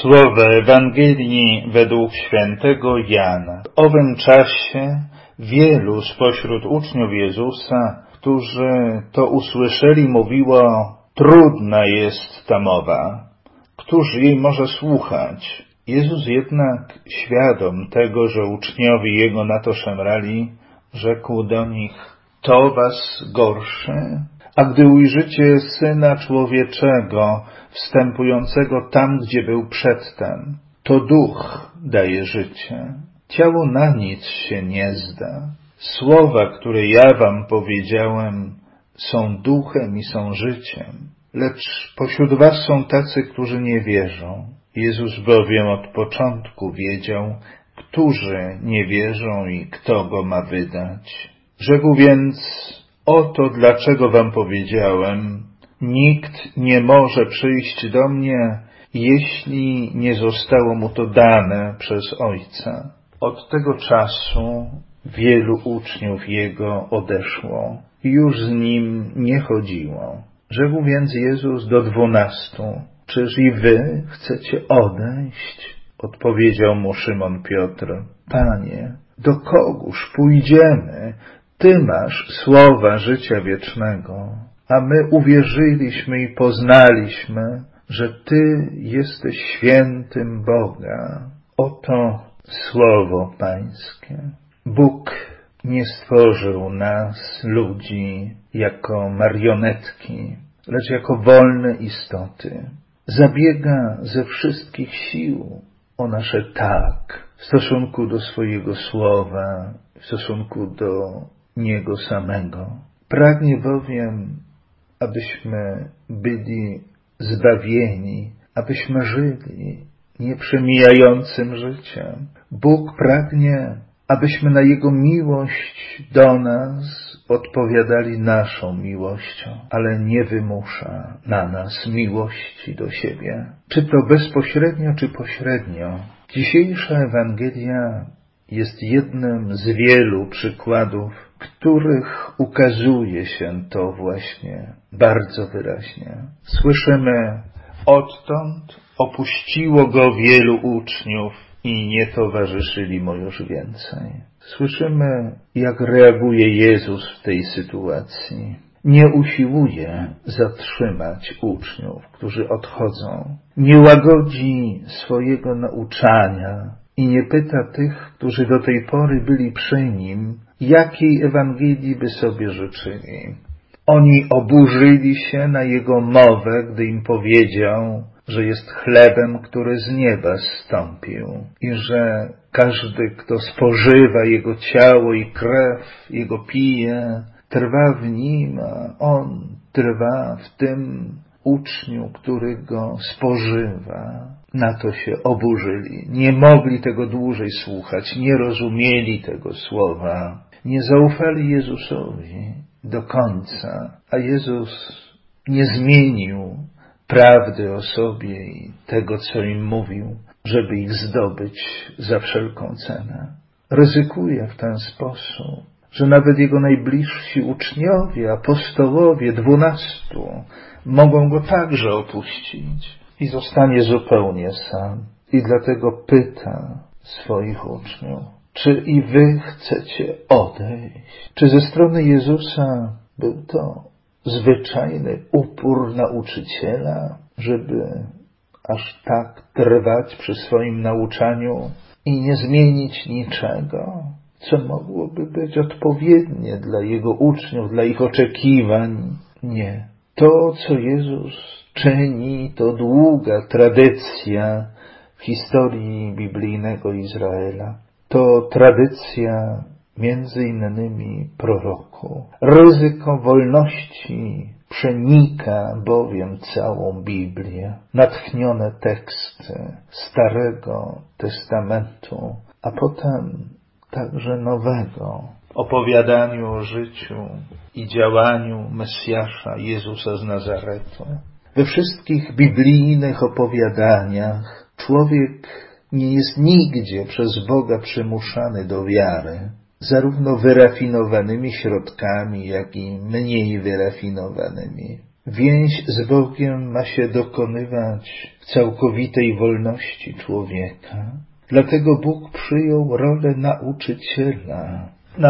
Słowa Ewangelii według świętego Jana. W owym czasie wielu spośród uczniów Jezusa, którzy to usłyszeli, mówiło: trudna jest ta mowa, któż jej może słuchać? Jezus jednak, świadom tego, że uczniowie Jego na to szemrali, rzekł do nich: to was gorszy? A gdy ujrzycie Syna Człowieczego wstępującego tam, gdzie był przedtem, to duch daje życie. Ciało na nic się nie zda. Słowa, które ja wam powiedziałem, są duchem i są życiem. Lecz pośród was są tacy, którzy nie wierzą. Jezus bowiem od początku wiedział, którzy nie wierzą i kto go ma wydać. Rzekł więc: oto dlaczego wam powiedziałem, nikt nie może przyjść do mnie, jeśli nie zostało mu to dane przez Ojca. Od tego czasu wielu uczniów Jego odeszło i już z Nim nie chodziło. Rzekł więc Jezus do 12: czyż i wy chcecie odejść? Odpowiedział mu Szymon Piotr: Panie, do kogóż pójdziemy? Ty masz słowa życia wiecznego, a my uwierzyliśmy i poznaliśmy, że Ty jesteś świętym Boga. Oto słowo Pańskie. Bóg nie stworzył nas, ludzi, jako marionetki, lecz jako wolne istoty. Zabiega ze wszystkich sił o nasze tak w stosunku do swojego słowa, w stosunku do Niego samego. Pragnie bowiem, abyśmy byli zbawieni, abyśmy żyli nieprzemijającym życiem. Bóg pragnie, abyśmy na Jego miłość do nas odpowiadali naszą miłością, ale nie wymusza na nas miłości do siebie. Czy to bezpośrednio, czy pośrednio. Dzisiejsza Ewangelia jest jednym z wielu przykładów, których ukazuje się to właśnie bardzo wyraźnie. Słyszymy: odtąd opuściło go wielu uczniów i nie towarzyszyli mu już więcej. Słyszymy, jak reaguje Jezus w tej sytuacji. Nie usiłuje zatrzymać uczniów, którzy odchodzą. Nie łagodzi swojego nauczania i nie pyta tych, którzy do tej pory byli przy Nim, jakiej Ewangelii by sobie życzyli. Oni oburzyli się na Jego mowę, gdy im powiedział, że jest chlebem, który z nieba zstąpił i że każdy, kto spożywa Jego ciało i krew, Jego pije, trwa w Nim, a On trwa w tym uczniu, który Go spożywa. Na to się oburzyli. Nie mogli tego dłużej słuchać, nie rozumieli tego słowa, nie zaufali Jezusowi do końca, a Jezus nie zmienił prawdy o sobie i tego, co im mówił, żeby ich zdobyć za wszelką cenę. Ryzykuje w ten sposób, że nawet Jego najbliżsi uczniowie, apostołowie, 12, mogą Go także opuścić i zostanie zupełnie sam. I dlatego pyta swoich uczniów: czy i wy chcecie odejść? Czy ze strony Jezusa był to zwyczajny upór nauczyciela, żeby aż tak trwać przy swoim nauczaniu i nie zmienić niczego, co mogłoby być odpowiednie dla Jego uczniów, dla ich oczekiwań? Nie. To, co Jezus czyni, to długa tradycja w historii biblijnego Izraela. To tradycja między innymi proroku. Ryzyko wolności przenika bowiem całą Biblię. Natchnione teksty Starego Testamentu, a potem także Nowego. Opowiadaniu o życiu i działaniu Mesjasza Jezusa z Nazaretu. We wszystkich biblijnych opowiadaniach człowiek nie jest nigdzie przez Boga przymuszany do wiary, zarówno wyrafinowanymi środkami, jak i mniej wyrafinowanymi. Więź z Bogiem ma się dokonywać w całkowitej wolności człowieka. Dlatego Bóg przyjął rolę nauczyciela.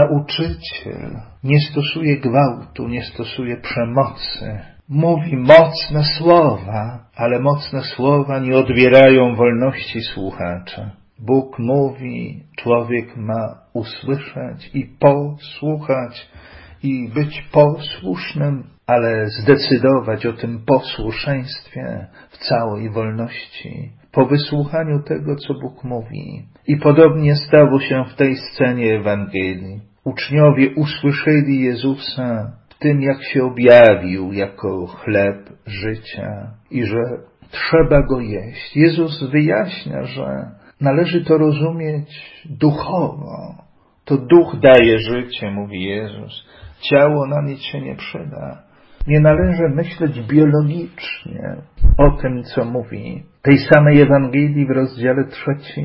Nauczyciel nie stosuje gwałtu, nie stosuje przemocy. Mówi mocne słowa, ale mocne słowa nie odbierają wolności słuchacza. Bóg mówi, człowiek ma usłyszeć i posłuchać i być posłusznym, ale zdecydować o tym posłuszeństwie w całej wolności, po wysłuchaniu tego, co Bóg mówi. I podobnie stało się w tej scenie Ewangelii. Uczniowie usłyszeli Jezusa w tym, jak się objawił jako chleb życia i że trzeba go jeść. Jezus wyjaśnia, że należy to rozumieć duchowo. To duch daje życie, mówi Jezus. Ciało na nic się nie przyda. Nie należy myśleć biologicznie o tym, co mówi. Tej samej Ewangelii w rozdziale 3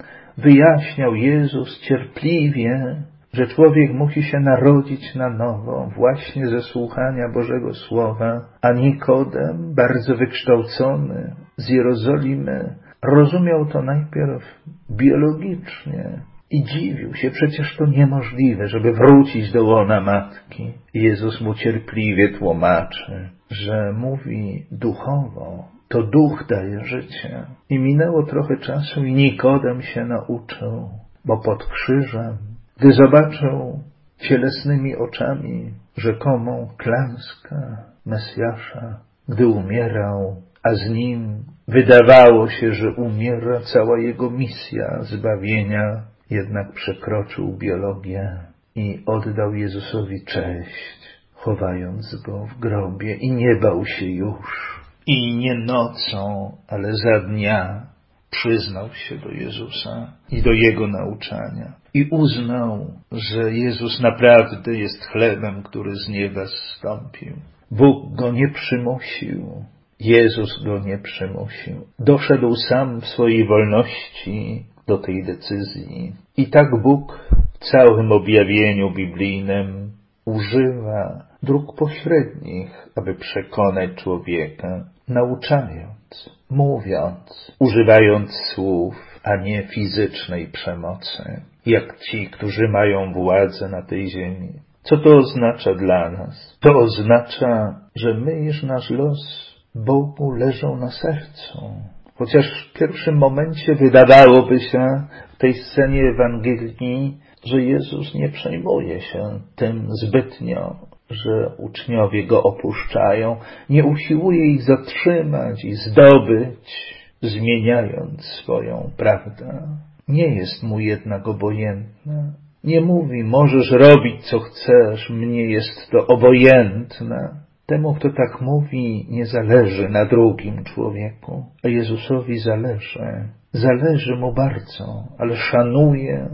wyjaśniał Jezus cierpliwie, że człowiek musi się narodzić na nowo właśnie ze słuchania Bożego Słowa, a Nikodem, bardzo wykształcony z Jerozolimy, rozumiał to najpierw biologicznie i dziwił się, przecież to niemożliwe, żeby wrócić do łona matki. Jezus mu cierpliwie tłumaczy, że mówi duchowo, to duch daje życie. I minęło trochę czasu i Nikodem się nauczył, bo pod krzyżem, gdy zobaczył cielesnymi oczami rzekomą klęskę Mesjasza, gdy umierał, a z nim wydawało się, że umiera cała jego misja zbawienia, jednak przekroczył biologię i oddał Jezusowi cześć, chowając go w grobie i nie bał się już. I nie nocą, ale za dnia przyznał się do Jezusa i do Jego nauczania. I uznał, że Jezus naprawdę jest chlebem, który z nieba zstąpił. Bóg go nie przymusił. Jezus go nie przymusił. Doszedł sam w swojej wolności do tej decyzji. I tak Bóg w całym objawieniu biblijnym używa dróg pośrednich, aby przekonać człowieka, nauczając, mówiąc, używając słów, a nie fizycznej przemocy, jak ci, którzy mają władzę na tej ziemi. Co to oznacza dla nas? To oznacza, że my już nasz los Bogu leżą na sercu. Chociaż w pierwszym momencie wydawałoby się w tej scenie Ewangelii, że Jezus nie przejmuje się tym zbytnio, że uczniowie go opuszczają, nie usiłuje ich zatrzymać i zdobyć, zmieniając swoją prawdę. Nie jest mu jednak obojętne. Nie mówi, możesz robić co chcesz, mnie jest to obojętne. Temu, kto tak mówi, nie zależy na drugim człowieku, a Jezusowi zależy. Zależy mu bardzo, ale szanuje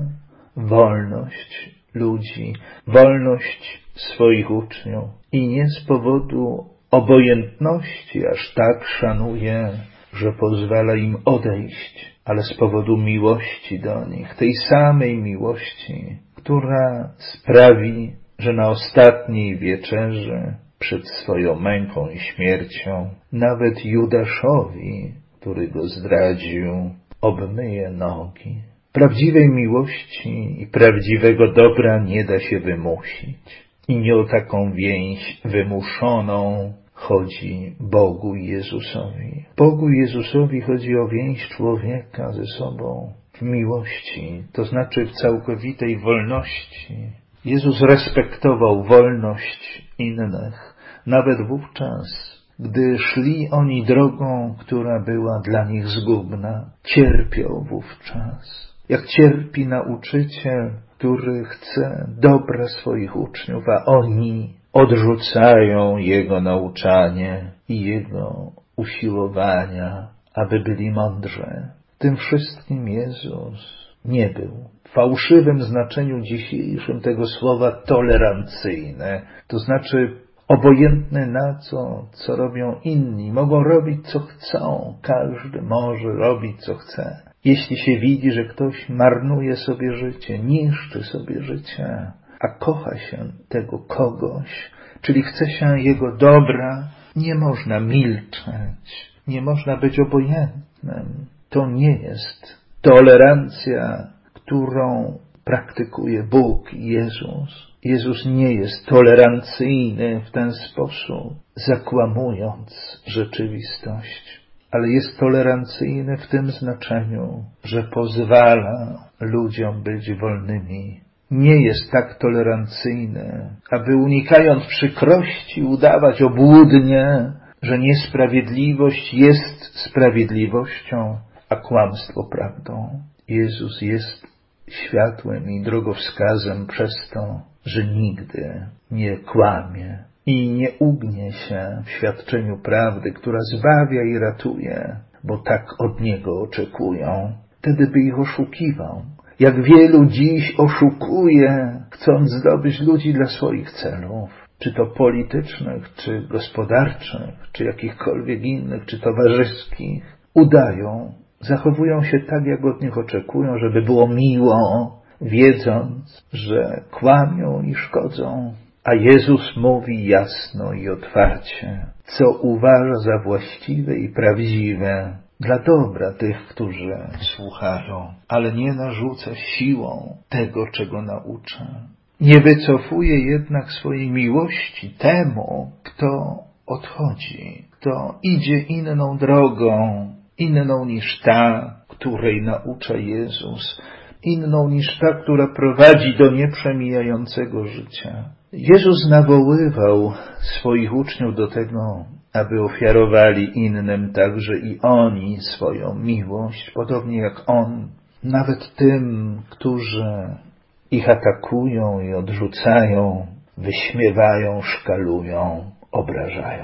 wolność ludzi, wolność swoich uczniów i nie z powodu obojętności aż tak szanuje, że pozwala im odejść, ale z powodu miłości do nich, tej samej miłości, która sprawi, że na ostatniej wieczerzy przed swoją męką i śmiercią nawet Judaszowi, który go zdradził, obmyje nogi. Prawdziwej miłości i prawdziwego dobra nie da się wymusić. I nie o taką więź wymuszoną chodzi Bogu i Jezusowi. Bogu i Jezusowi chodzi o więź człowieka ze sobą w miłości, to znaczy w całkowitej wolności. Jezus respektował wolność innych, nawet wówczas, gdy szli oni drogą, która była dla nich zgubna. Cierpiał wówczas. Jak cierpi nauczyciel, który chce dobra swoich uczniów, a oni odrzucają jego nauczanie i jego usiłowania, aby byli mądrzy. Tym wszystkim Jezus nie był w fałszywym znaczeniu dzisiejszym tego słowa tolerancyjny, to znaczy obojętny na co robią inni. Mogą robić co chcą, każdy może robić co chce. Jeśli się widzi, że ktoś marnuje sobie życie, niszczy sobie życie, a kocha się tego kogoś, czyli chce się jego dobra, nie można milczeć. Nie można być obojętnym. To nie jest tolerancja, którą praktykuje Bóg i Jezus. Jezus nie jest tolerancyjny w ten sposób, zakłamując rzeczywistość, ale jest tolerancyjny w tym znaczeniu, że pozwala ludziom być wolnymi. Nie jest tak tolerancyjny, aby unikając przykrości udawać obłudnie, że niesprawiedliwość jest sprawiedliwością, a kłamstwo prawdą. Jezus jest światłem i drogowskazem przez to, że nigdy nie kłamie i nie ugnie się w świadczeniu prawdy, która zbawia i ratuje, bo tak od Niego oczekują. Wtedy by ich oszukiwał. Jak wielu dziś oszukuje, chcąc zdobyć ludzi dla swoich celów, czy to politycznych, czy gospodarczych, czy jakichkolwiek innych, czy towarzyskich, udają, zachowują się tak, jak od nich oczekują, żeby było miło, wiedząc, że kłamią i szkodzą. A Jezus mówi jasno i otwarcie, co uważa za właściwe i prawdziwe dla dobra tych, którzy słuchają, ale nie narzuca siłą tego, czego naucza. Nie wycofuje jednak swojej miłości temu, kto odchodzi, kto idzie inną drogą, inną niż ta, której naucza Jezus, inną niż ta, która prowadzi do nieprzemijającego życia. Jezus nawoływał swoich uczniów do tego, aby ofiarowali innym także i oni swoją miłość, podobnie jak On, nawet tym, którzy ich atakują i odrzucają, wyśmiewają, szkalują, obrażają.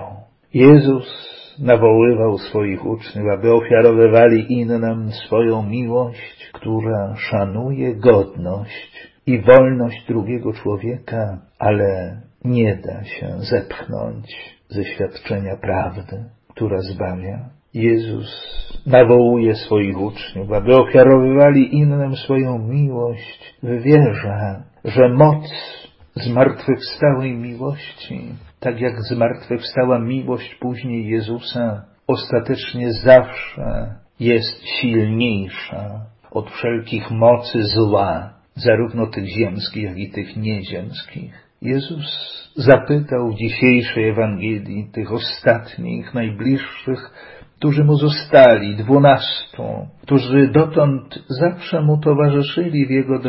Jezus nawoływał swoich uczniów, aby ofiarowywali innym swoją miłość, która szanuje godność i wolność drugiego człowieka, ale nie da się zepchnąć ze świadczenia prawdy, która zbawia. Jezus nawołuje swoich uczniów, aby ofiarowywali innym swoją miłość w wierze, że moc zmartwychwstałej miłości, tak jak zmartwychwstała miłość później Jezusa, ostatecznie zawsze jest silniejsza od wszelkich mocy zła, zarówno tych ziemskich, jak i tych nieziemskich. Jezus zapytał w dzisiejszej Ewangelii tych ostatnich, najbliższych, którzy Mu zostali, 12, którzy dotąd zawsze Mu towarzyszyli w Jego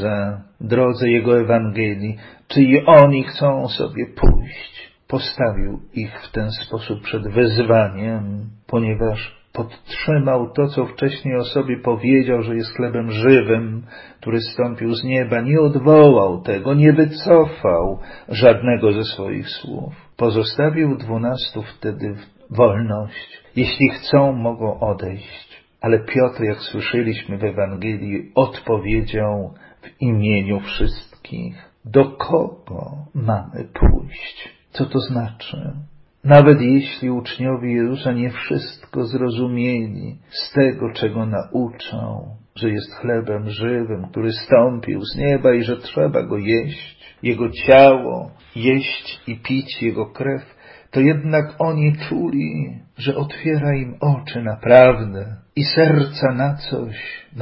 drodze Jego Ewangelii, czy i oni chcą sobie pójść. Postawił ich w ten sposób przed wyzwaniem, ponieważ podtrzymał to, co wcześniej o sobie powiedział, że jest chlebem żywym, który zstąpił z nieba. Nie odwołał tego, nie wycofał żadnego ze swoich słów. Pozostawił 12 wtedy wolność. Jeśli chcą, mogą odejść. Ale Piotr, jak słyszeliśmy w Ewangelii, odpowiedział w imieniu wszystkich. Do kogo mamy pójść? Co to znaczy? Nawet jeśli uczniowie Jezusa nie wszystko zrozumieli z tego, czego nauczał, że jest chlebem żywym, który stąpił z nieba i że trzeba go jeść, Jego ciało, jeść i pić Jego krew, to jednak oni czuli, że otwiera im oczy na prawdę i serca na coś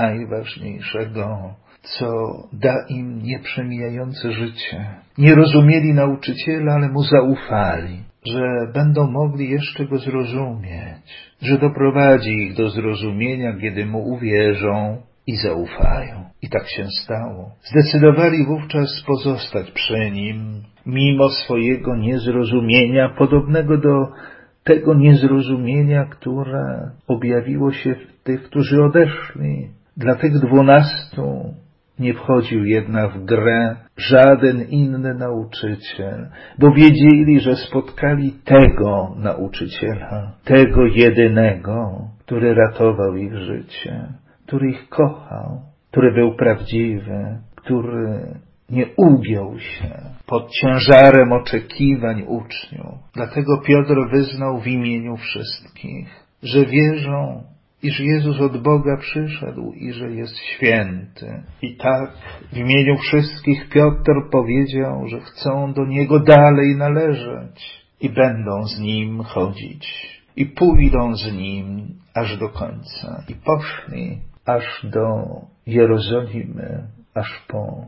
najważniejszego, co da im nieprzemijające życie. Nie rozumieli nauczyciela, ale Mu zaufali, że będą mogli jeszcze Go zrozumieć, że doprowadzi ich do zrozumienia, kiedy Mu uwierzą i zaufają. I tak się stało. Zdecydowali wówczas pozostać przy Nim, mimo swojego niezrozumienia, podobnego do tego niezrozumienia, które objawiło się w tych, którzy odeszli. Dla tych 12 nie wchodził jednak w grę żaden inny nauczyciel, bo wiedzieli, że spotkali tego nauczyciela, tego jedynego, który ratował ich życie, który ich kochał, który był prawdziwy, który nie ugiął się pod ciężarem oczekiwań uczniów. Dlatego Piotr wyznał w imieniu wszystkich, że wierzą, iż Jezus od Boga przyszedł i że jest święty. I tak w imieniu wszystkich Piotr powiedział, że chcą do Niego dalej należeć i będą z Nim chodzić. i pójdą z Nim aż do końca. I poszli aż do Jerozolimy, aż po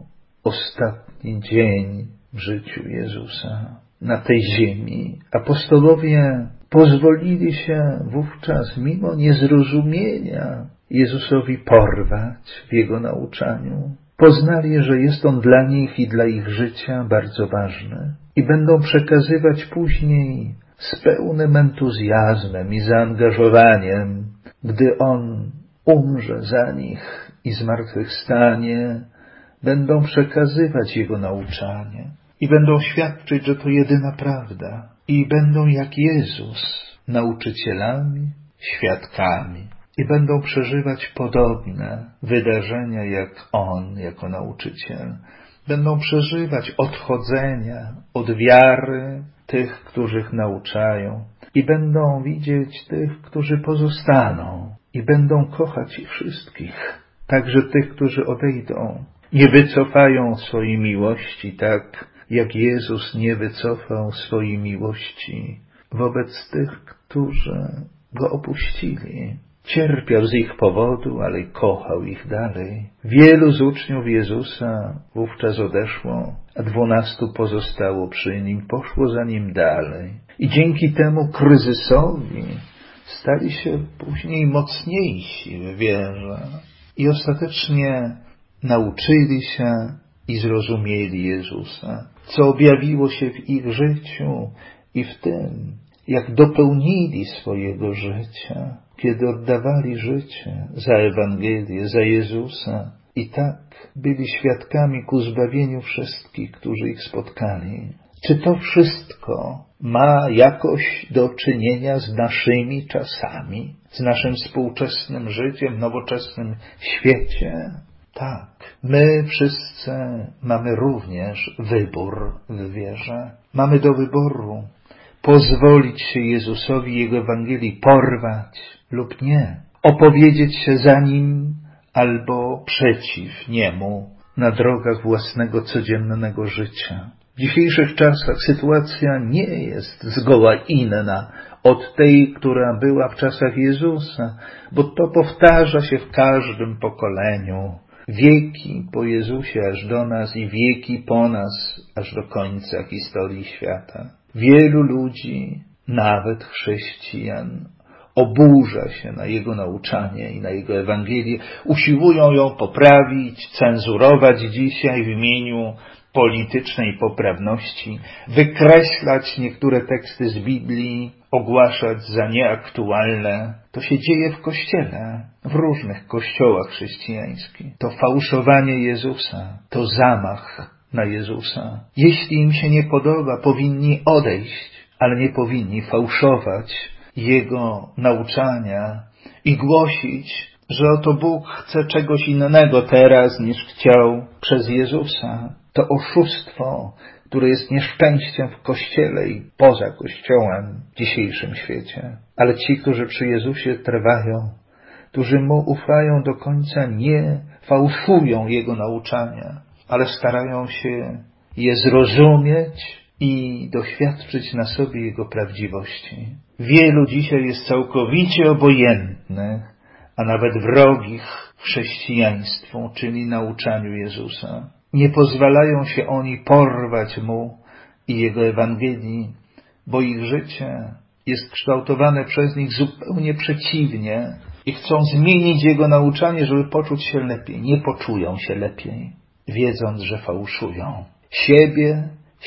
ostatni dzień w życiu Jezusa na tej ziemi. Apostołowie pozwolili się wówczas, mimo niezrozumienia, Jezusowi porwać w Jego nauczaniu. Poznali, że jest On dla nich i dla ich życia bardzo ważny i będą przekazywać później z pełnym entuzjazmem i zaangażowaniem, gdy On umrze za nich i zmartwychwstanie, będą przekazywać Jego nauczanie i będą świadczyć, że to jedyna prawda i będą jak Jezus nauczycielami, świadkami i będą przeżywać podobne wydarzenia jak On jako nauczyciel. Będą przeżywać odchodzenia od wiary tych, których nauczają i będą widzieć tych, którzy pozostaną i będą kochać ich wszystkich, także tych, którzy odejdą. Nie wycofają swojej miłości tak, jak Jezus nie wycofał swojej miłości wobec tych, którzy Go opuścili. Cierpiał z ich powodu, ale kochał ich dalej. Wielu z uczniów Jezusa wówczas odeszło, a 12 pozostało przy Nim, poszło za Nim dalej. I dzięki temu kryzysowi stali się później mocniejsi w wierze i ostatecznie nauczyli się i zrozumieli Jezusa, co objawiło się w ich życiu i w tym, jak dopełnili swojego życia, kiedy oddawali życie za Ewangelię, za Jezusa i tak byli świadkami ku zbawieniu wszystkich, którzy ich spotkali. Czy to wszystko ma jakoś do czynienia z naszymi czasami, z naszym współczesnym życiem w nowoczesnym świecie? Tak. My wszyscy mamy również wybór w wierze. Mamy do wyboru pozwolić się Jezusowi, Jego Ewangelii porwać lub nie. Opowiedzieć się za Nim albo przeciw Niemu na drogach własnego codziennego życia. W dzisiejszych czasach sytuacja nie jest zgoła inna od tej, która była w czasach Jezusa, bo to powtarza się w każdym pokoleniu. Wieki po Jezusie aż do nas i wieki po nas aż do końca historii świata. Wielu ludzi, nawet chrześcijan, oburza się na Jego nauczanie i na Jego Ewangelię. Usiłują ją poprawić, cenzurować dzisiaj w imieniu politycznej poprawności, wykreślać niektóre teksty z Biblii, ogłaszać za nieaktualne. To się dzieje w Kościele, w różnych kościołach chrześcijańskich. To fałszowanie Jezusa, to zamach na Jezusa. Jeśli im się nie podoba, powinni odejść, ale nie powinni fałszować Jego nauczania i głosić, że oto Bóg chce czegoś innego teraz, niż chciał przez Jezusa. To oszustwo, które jest nieszczęściem w Kościele i poza Kościołem w dzisiejszym świecie. Ale ci, którzy przy Jezusie trwają, którzy Mu ufają do końca, nie fałszują Jego nauczania, ale starają się je zrozumieć i doświadczyć na sobie Jego prawdziwości. Wielu dzisiaj jest całkowicie obojętnych, a nawet wrogich chrześcijaństwu, czyli nauczaniu Jezusa. Nie pozwalają się oni porwać Mu i Jego Ewangelii, bo ich życie jest kształtowane przez nich zupełnie przeciwnie i chcą zmienić Jego nauczanie, żeby poczuć się lepiej. Nie poczują się lepiej, wiedząc, że fałszują siebie,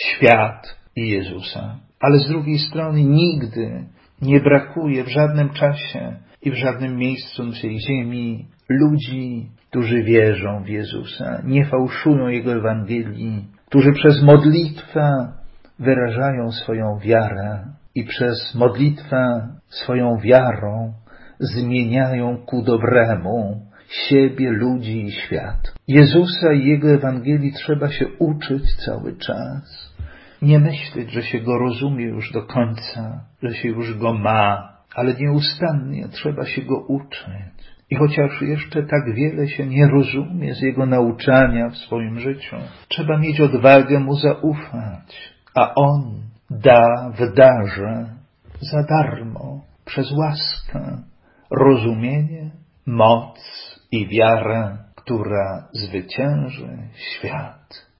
świat i Jezusa. Ale z drugiej strony nigdy nie brakuje w żadnym czasie i w żadnym miejscu na tej ziemi ludzi, którzy wierzą w Jezusa, nie fałszują Jego Ewangelii, którzy przez modlitwę wyrażają swoją wiarę i przez modlitwę swoją wiarą zmieniają ku dobremu siebie, ludzi i świat. Jezusa i Jego Ewangelii trzeba się uczyć cały czas. Nie myśleć, że się Go rozumie już do końca, że się już Go ma, ale nieustannie trzeba się Go uczyć. I chociaż jeszcze tak wiele się nie rozumie z Jego nauczania w swoim życiu, trzeba mieć odwagę Mu zaufać, a On wydarzy za darmo przez łaskę, rozumienie, moc i wiarę, która zwycięży świat.